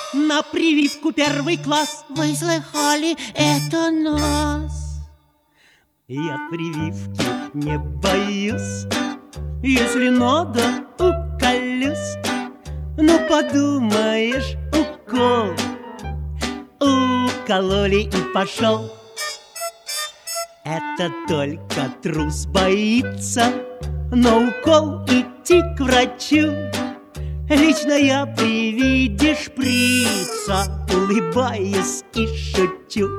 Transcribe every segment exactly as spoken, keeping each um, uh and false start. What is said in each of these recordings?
на прививку первый класс. Вы слыхали, это нас. Я прививки не боюсь, если надо, уколюсь. Ну, подумаешь, укол. Укололи и пошел. Это только трус боится на укол идти к врачу. Лично я при виде шприца улыбаюсь и шучу.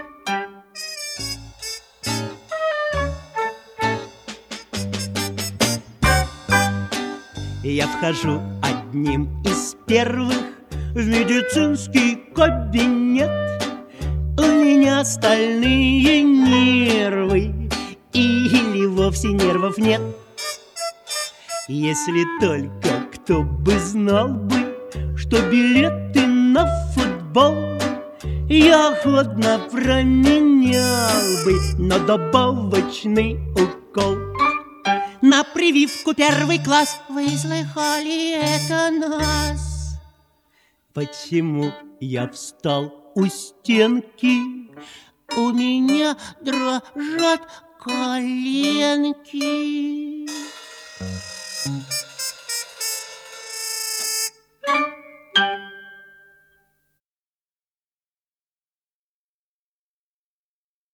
Я вхожу одним из первых в медицинский кабинет. У меня стальные нервы или вовсе нервов нет. Если только кто бы знал бы, что билеты на футбол я охотно променял бы на добавочный укол. На прививку первый класс. Вы слыхали, это нас. Почему я встал у стенки? У меня дрожат коленки.